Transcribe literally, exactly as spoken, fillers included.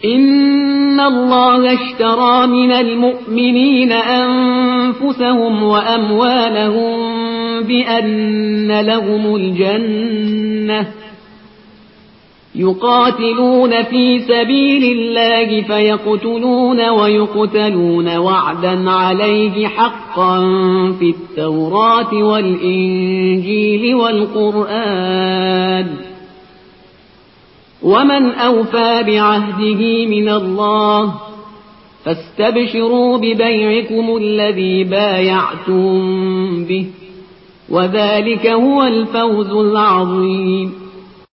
إن الله اشترى من المؤمنين أنفسهم وأموالهم بأن لهم الجنة يقاتلون في سبيل الله فيقتلون ويقتلون وعدا عليه حقا في التوراة والإنجيل والقرآن ومن أوفى بعهده من الله فاستبشروا ببيعكم الذي بايعتم به وذلك هو الفوز العظيم